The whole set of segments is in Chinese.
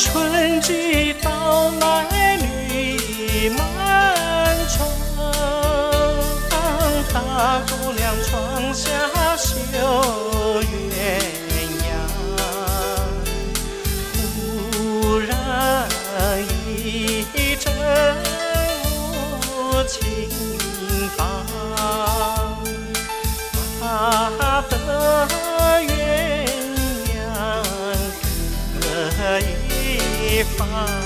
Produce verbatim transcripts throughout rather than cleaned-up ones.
春季到来绿满窗，大姑娘窗下绣鸳鸯。忽然一阵无情芳，把得鸳鸯各一方。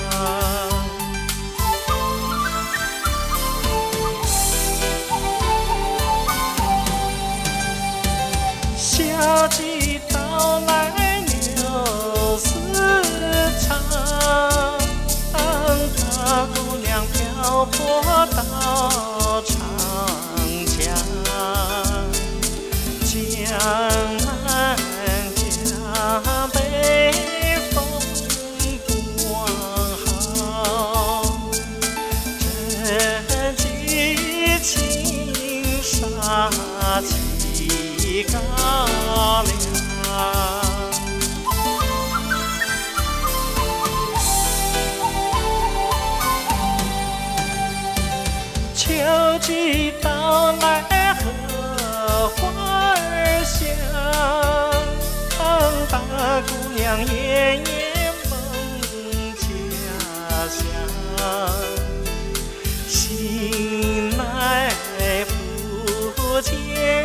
夏季到来柳丝长，大姑娘漂泊到长江。江南江北风光好，真迹青纱起高粱。秋季到来荷花儿香，大姑娘夜夜梦家乡。醒来不见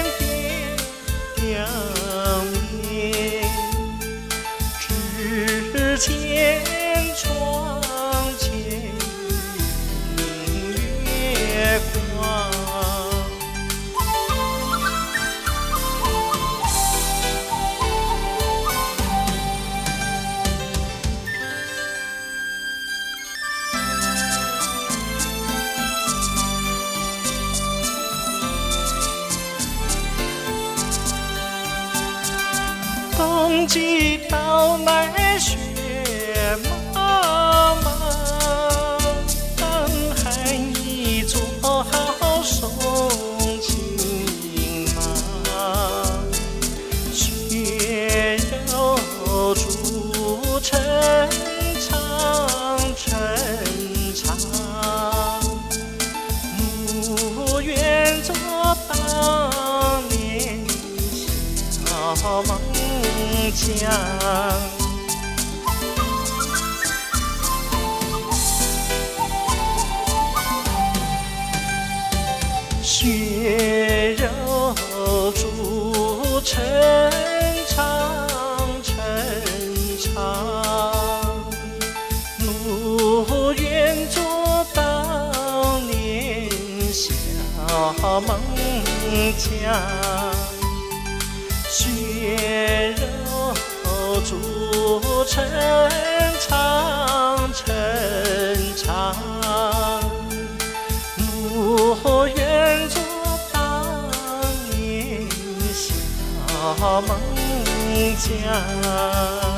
爹娘面，只见窗前明月光。冬季到来雪茫茫，寒衣做好送情郎。雪柔筑成长成长，墓园作当年小梦江。雪柔筑成长成长，墓园作当年小梦江。雪柔筑成长成长，墓园作当年小梦江。